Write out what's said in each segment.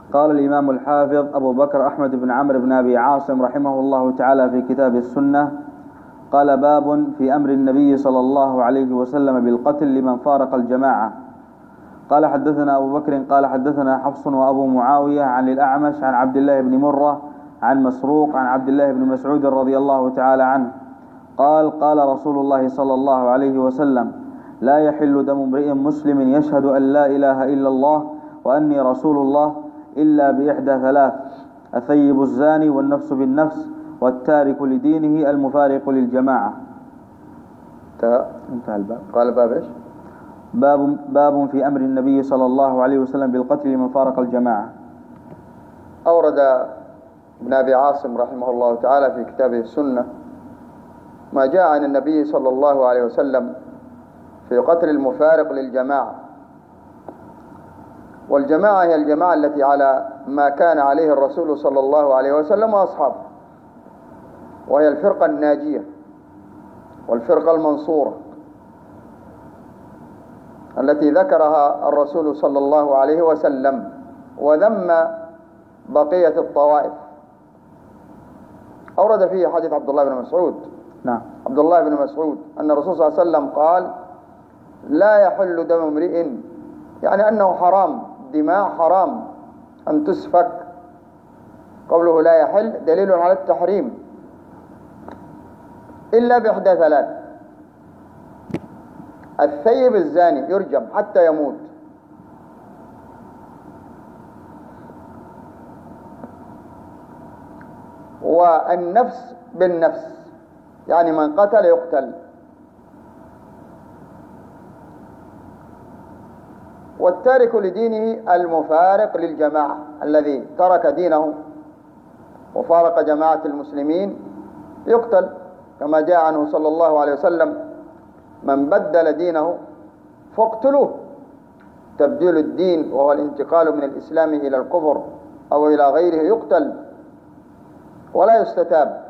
قال الإمام الحافظ أبو بكر أحمد بن عمرو بن أبي عاصم رحمه الله تعالى في كتاب السنة، قال: باب في أمر النبي صلى الله عليه وسلم بالقتل لمن فارق الجماعة. قال: حدثنا أبو بكر قال: حدثنا حفص وأبو معاوية عن الأعمش عن عبد الله بن مرة عن مسروق عن عبد الله بن مسعود رضي الله تعالى عنه قال: قال رسول الله صلى الله عليه وسلم: لا يحل دم امرئ مسلم يشهد أن لا إله إلا الله وأني رسول الله إلا بإحدى ثلاث: الثيب الزاني والنفس بالنفس والتارك لدينه المفارق للجماعة. انتهى الباب. قال باب ايش؟ باب في أمر النبي صلى الله عليه وسلم بالقتل لمن فارق الجماعة. أورد ابن أبي عاصم رحمه الله تعالى في كتابه السنة ما جاء عن النبي صلى الله عليه وسلم في قتل المفارق للجماعة. والجماعة هي الجماعة التي على ما كان عليه الرسول صلى الله عليه وسلم وأصحابه، وهي الفرقة الناجية والفرقة المنصورة التي ذكرها الرسول صلى الله عليه وسلم، وذم بقية الطوائف. أورد فيه حديث عبد الله بن مسعود. نعم. عبد الله بن مسعود أن الرسول صلى الله عليه وسلم قال: لا يحل دم امرئ، يعني أنه حرام، دماء حرام أن تسفك. قوله لا يحل دليل على التحريم، إلا بإحدى ثلاث: الثيب الزاني يرجم حتى يموت، والنفس بالنفس، يعني من قتل يقتل، والتارك لدينه المفارق للجماعة، الذي ترك دينه وفارق جماعة المسلمين يقتل، كما جاء عنه صلى الله عليه وسلم: من بدل دينه فاقتلوه. تبديل الدين وهو الانتقال من الإسلام إلى الكفر أو إلى غيره يقتل ولا يستتاب.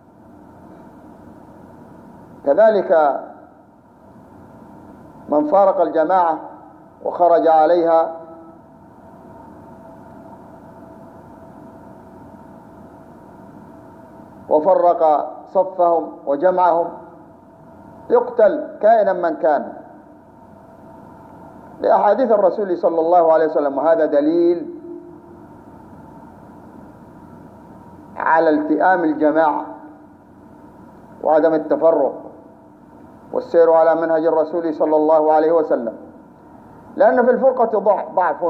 كذلك من فارق الجماعة وخرج عليها وفرق صفهم وجمعهم يقتل كائنا من كان، لأحاديث الرسول صلى الله عليه وسلم. وهذا دليل على التئام الجماعة وعدم التفرق والسير على منهج الرسول صلى الله عليه وسلم، لأن في الفرقة ضعف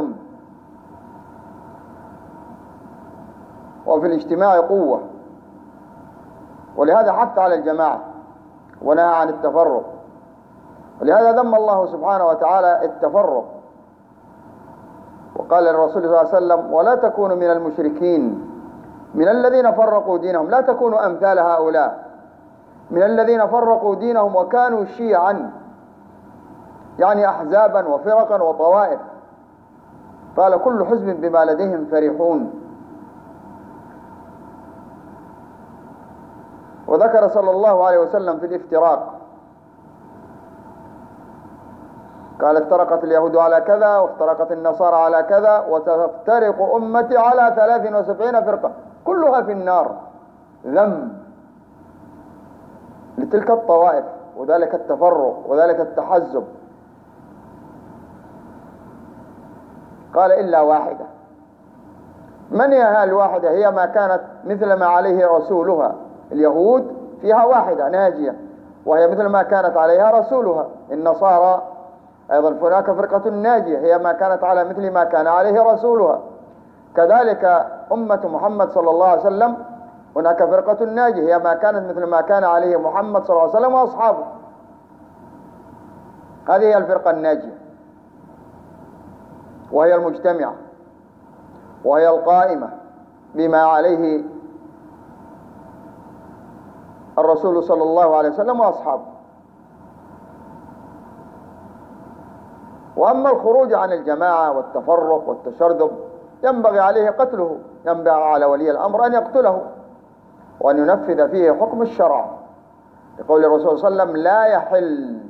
وفي الاجتماع قوة، ولهذا حث على الجماعة ونهى عن التفرق. ولهذا ذم الله سبحانه وتعالى التفرق، وقال للرسول صلى الله عليه وسلم: ولا تكونوا من المشركين من الذين فرقوا دينهم. لا تكونوا أمثال هؤلاء من الذين فرقوا دينهم وكانوا شيعا، يعني أحزابا وفرقا وطوائف. قال: كل حزب بما لديهم فرحون. وذكر صلى الله عليه وسلم في الافتراق، قال: افترقت اليهود على كذا وافترقت النصارى على كذا وتفترق أمتي على 73 فرقة كلها في النار. ذم لتلك الطوائف وذلك التفرق وذلك التحزب. قال: إلا واحدة. من هي الواحدة؟ هي ما كانت مثل ما عليه رسولها. اليهود فيها واحدة ناجية وهي مثل ما كانت عليها رسولها. النصارى أيضا هناك فرقة ناجية هي ما كانت على مثل ما كان عليه رسولها. كذلك أمة محمد صلى الله عليه وسلم هناك فرقة ناجية هي ما كانت مثل ما كان عليه محمد صلى الله عليه وسلم وأصحابه. هذه هي الفرقة الناجية، وهي المجتمعة، وهي القائمة بما عليه الرسول صلى الله عليه وسلم وأصحابه. وأما الخروج عن الجماعة والتفرق والتشرذم ينبغي عليه قتله، ينبغي على ولي الأمر أن يقتله وأن ينفذ فيه حكم الشرع، لقول الرسول صلى الله عليه وسلم: لا يحل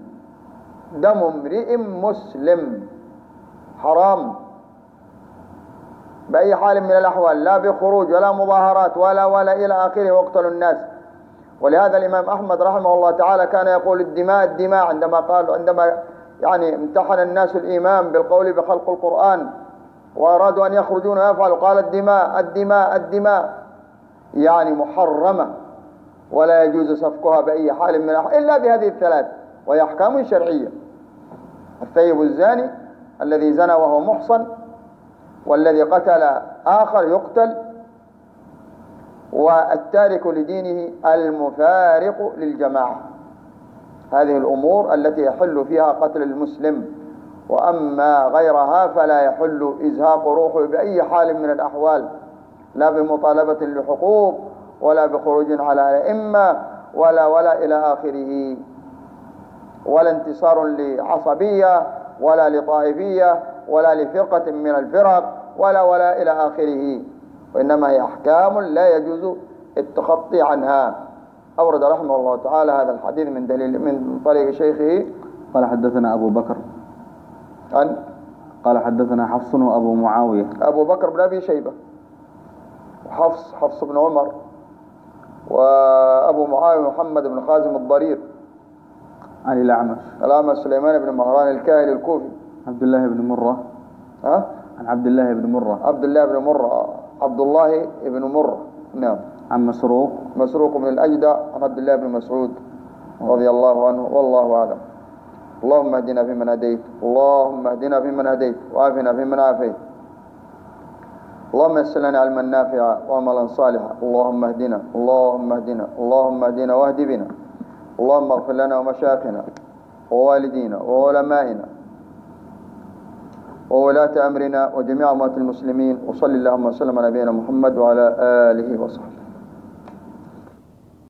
دم امرئ مسلم، حرام بأي حال من الأحوال، لا بخروج ولا مظاهرات ولا إلى آخره، واقتلوا الناس. ولهذا الإمام أحمد رحمه الله تعالى كان يقول الدماء الدماء، عندما يعني امتحن الناس الإمام بالقول بخلق القرآن وأرادوا أن يخرجون ويفعلوا، قال الدماء الدماء الدماء، يعني محرمة ولا يجوز سفكها بأي حال من الأحوال إلا بهذه الثلاث، وهي أحكام شرعية: الثيب الزاني الذي زنى وهو محصن، والذي قتل آخر يقتل، والتارك لدينه المفارق للجماعة. هذه الأمور التي يحل فيها قتل المسلم، وأما غيرها فلا يحل إزهاق روحه بأي حال من الأحوال، لا بمطالبة لحقوق ولا بخروج على الأئمة ولا إلى آخره، ولا انتصار لعصبية ولا لطائفية ولا لفرقة من الفرق ولا إلى آخره، وإنما هي أحكام لا يجوز التخطي عنها. أورد رحمه الله تعالى هذا الحديث من طريق شيخه. قال حدثنا أبو بكر قال حدثنا حفص وأبو معاوية. أبو بكر بن أبي شيبة، حفص بن عمر، وأبو معاوية محمد بن خازم الضرير. عن الأعمش سليمان بن مهران الكاهلي الكوفي. عبد الله بن مرة. عن عبد الله بن مرة. عبد الله بن مرة. نعم. عن مسروق بن الأجدع عن عبد الله بن مسعود رضي الله عنه، والله أعلم. اللهم اهدنا فيمن هديت، اللهم اهدنا فيمن هديت، وعافنا فيمن عافيت، اللهم يسر لنا علما نافعا وعملا صالحا، اللهم اهدنا اللهم اهدنا اللهم اهدنا واهد بنا، اللهم اغفر لنا ومشايخنا ووالدينا وعلمائنا وولاة أمرنا وجميع أموات المسلمين، وصل اللهم وسلم على نبينا محمد وعلى آله وصحبه.